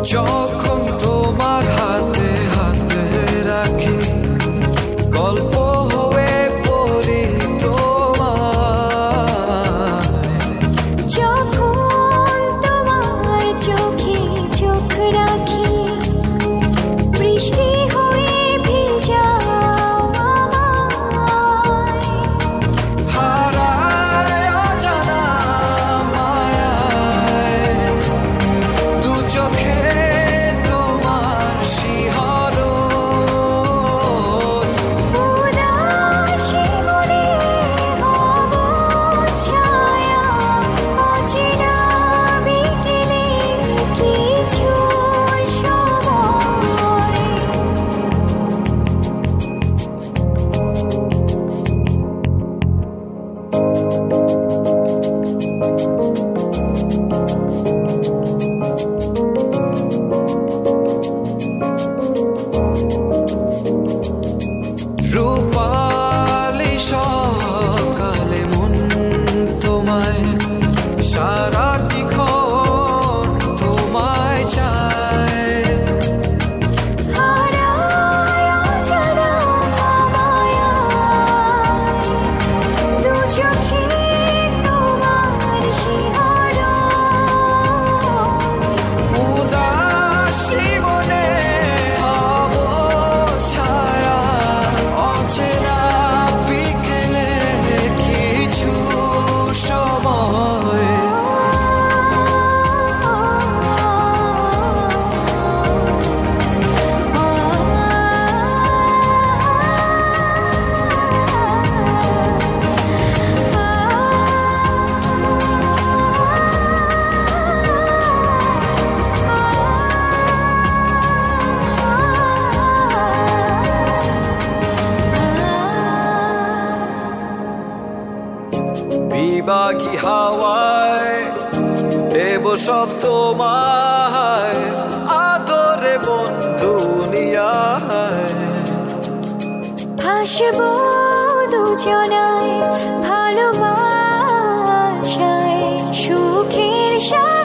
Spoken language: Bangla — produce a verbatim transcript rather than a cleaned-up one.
যখন তোমার হাতে হাতে রাখি গল্প হয়ে পড়ি তোমায়, যখন তোমার চোখে চোখ রাখি বৃষ্টি হয়ে ভিজাও আমায়। হারায় অজানা মায়ায় দু চোখে তোমার শিহরণ, উদাসী মনে হব ছায়া অচেনা বিকেলে কিছু সময়। রূপালি সকালে মন তোমায় সারাটিক্ষণ তোমায় চায়, হারায় অজানা মায়ায় দু চোখে তোমার শিহরণ, উদাসী মনে হব ছায়া অচেনা বিকেলে কিছু সময়। বিবাগী হাওয়ায় দেব সব তোমায়, আদরে বন্ধু দুনিয়ায় হাসবো দুজনায় ভালোবাসায় সুখের সাথে।